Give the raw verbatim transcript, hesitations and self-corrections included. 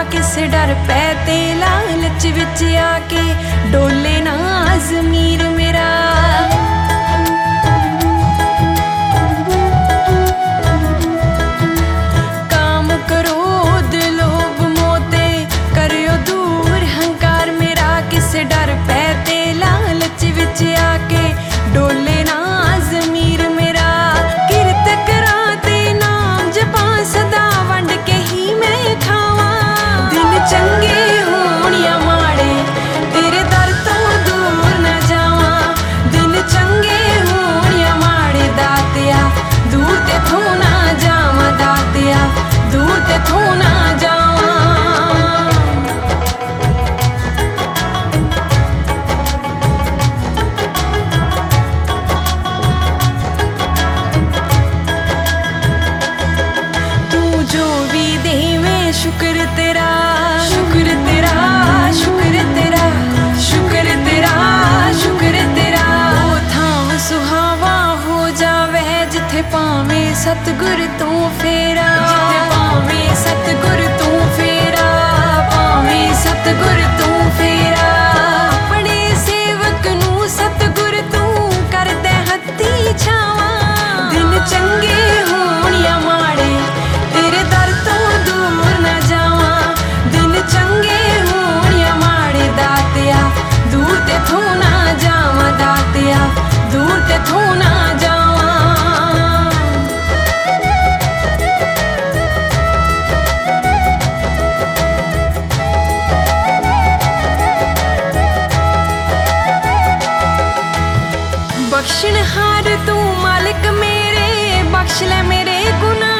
ਕਿਸੇ ਡਰ ਪੈ ਤੇ ਲਾਲਚ ਵਿੱਚ ਆ ਕੇ ਡੋਲੇ ਨਾ ਜ਼ਮੀਰ ਮੇਰਾ। ਕਾਮ ਕ੍ਰੋਧ ਲੋਭ ਮੋਹ ਤੇ ਕਰਿਓ ਦੂਰ ਹੰਕਾਰ ਮੇਰਾ, ਕਿਸੇ ਡਰ ਪੈ ਤੇ ਲਾਲਚ ਵਿੱਚ ਆ ਕੇ ਡੋਲੇ ਨਾ ਜ਼ਮੀਰ ਮੇਰਾ। ਕਿਰਤ ਕਰਾਂ ਤੇ ਨਾਮ ਜਪਾਂ ਸਦਾ ਵੰਡ ਕੇ ਹੀ ਮੈਂ ਖਾਵਾਂ। ਦਿਨ ਚੰਗੇ ਹੋਣ ਜਾਂ ਮਾੜੇ ਤੇਰੇ ਦਰ ਤੋਂ ਦੂਰ ਨਾ ਜਾਵਾਂ। ਦਿਨ ਚੰਗੇ ਹੋਣ ਜਾਂ ਮਾੜੇ ਦਾਤਿਆ ਦੂਰ ਤੇਥੋਂ ਨਾ ਜਾਵਾਂ। ਦਾਤਿਆ ਦੂਰ ਤੇਥੋਂ ਨਾ ਜਾਵਾਂ। शुक्र तेरा शुक्र तेरा शुक्र तेरा शुक्र तेरा शुक्र तेरा। ओ थाम सुहावा हो जावे जिथे पावे सतगुर तू फेरा। जिथे पावे सतगुर तू फेरा पावे सतगुर तू फेरा। अपने सेवक नू सतगुर तू कर दे हत्ती छावा। दिन चंगे होण या माड़े तेरे दर तो दूर ना जावां। दिन चंगे होण या माड़े दातिया दूर तेथों ना जावां। दातिया दूर तेथों ना जावां। बख्शनहार तू मालिक मेरे बख्श ले मेरे गुनाह।